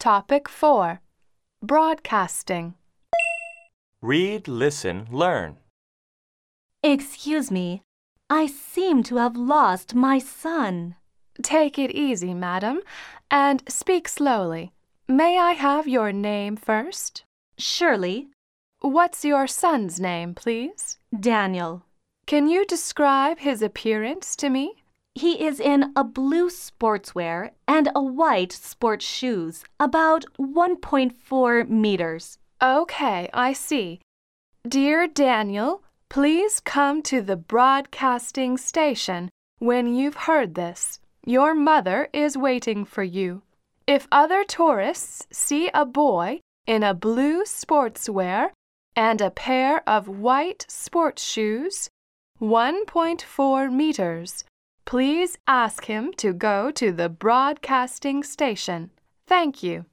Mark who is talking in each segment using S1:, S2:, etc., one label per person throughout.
S1: Topic 4. Broadcasting.
S2: Read, listen, learn.
S3: Excuse me, I seem to have lost my son.
S1: Take it easy, madam, and speak slowly. May I have your name first?
S3: Surely,
S1: What's your son's name, please?
S3: Daniel.
S1: Can you describe his appearance to me?
S3: He is in a blue sportswear and a white sports shoes, about 1.4 meters.
S1: Okay, I see. Dear Daniel, please come to the broadcasting station when you've heard this. Your mother is waiting for you. If other tourists see a boy in a blue sportswear and a pair of white sports shoes, 1.4 meters, please ask him to go to the broadcasting station. Thank you.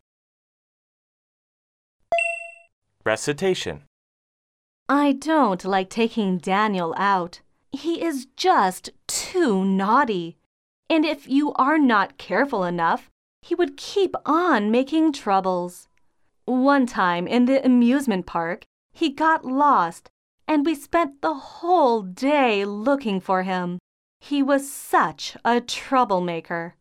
S2: Recitation.
S3: I don't like taking Daniel out. He is just too naughty. And if you are not careful enough, he would keep on making troubles. One time in the amusement park, he got lost, and we spent the whole day looking for him. He was such a troublemaker.